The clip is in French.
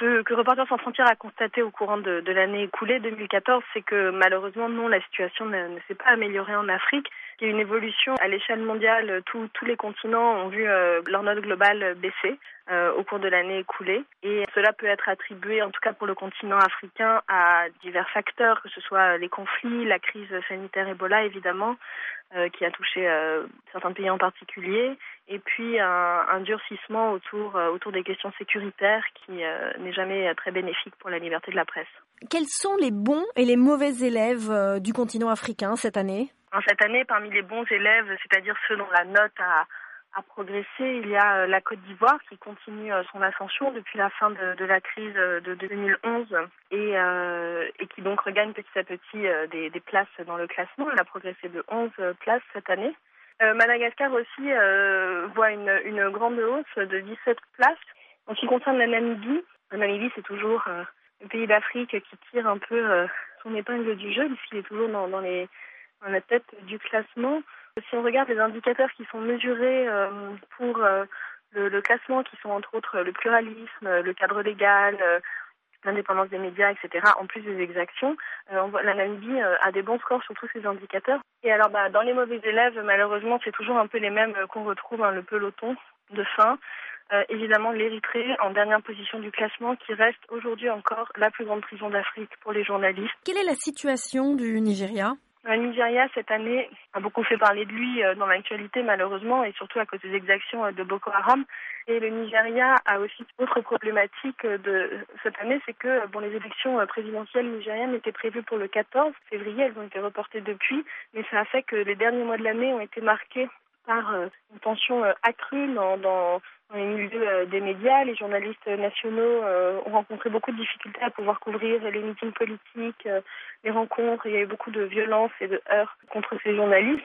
Ce que Reporters sans frontières a constaté au courant de l'année écoulée, 2014, c'est que malheureusement, non, la situation ne s'est pas améliorée en Afrique. Il y a une évolution à l'échelle mondiale. Tous les continents ont vu leur note globale baisser au cours de l'année écoulée. Et cela peut être attribué, en tout cas pour le continent africain, à divers facteurs, que ce soit les conflits, la crise sanitaire Ebola, évidemment, qui a touché certains pays en particulier, et puis un durcissement autour des questions sécuritaires qui n'est jamais très bénéfique pour la liberté de la presse. Quels sont les bons et les mauvais élèves du continent africain cette année ? Cette année, parmi les bons élèves, c'est-à-dire ceux dont la note a progressé, il y a la Côte d'Ivoire qui continue son ascension depuis la fin de la crise de 2011 et qui donc regagne petit à petit des places dans le classement. Elle a progressé de 11 places cette année. Madagascar aussi voit une grande hausse de 17 places. En ce qui concerne la Namibie, c'est toujours le pays d'Afrique qui tire un peu son épingle du jeu puisqu'il est toujours dans la tête du classement. Si on regarde les indicateurs qui sont mesurés pour le classement, qui sont entre autres le pluralisme, le cadre légal, l'indépendance des médias, etc., en plus des exactions, la Namibie a des bons scores sur tous ces indicateurs. Et alors, dans les mauvais élèves, malheureusement, c'est toujours un peu les mêmes qu'on retrouve, le peloton de fin. Évidemment, l'Érythrée en dernière position du classement, qui reste aujourd'hui encore la plus grande prison d'Afrique pour les journalistes. Quelle est la situation du Nigeria ? Le Nigeria, cette année, a beaucoup fait parler de lui dans l'actualité, malheureusement, et surtout à cause des exactions de Boko Haram. Et le Nigeria a aussi une autre problématique de cette année, c'est que les élections présidentielles nigériennes étaient prévues pour le 14 février, elles ont été reportées depuis, mais ça a fait que les derniers mois de l'année ont été marqués par une tension accrue dans les milieux des médias. Les journalistes nationaux ont rencontré beaucoup de difficultés à pouvoir couvrir les meetings politiques, les rencontres. Il y a eu beaucoup de violences et de heurts contre ces journalistes.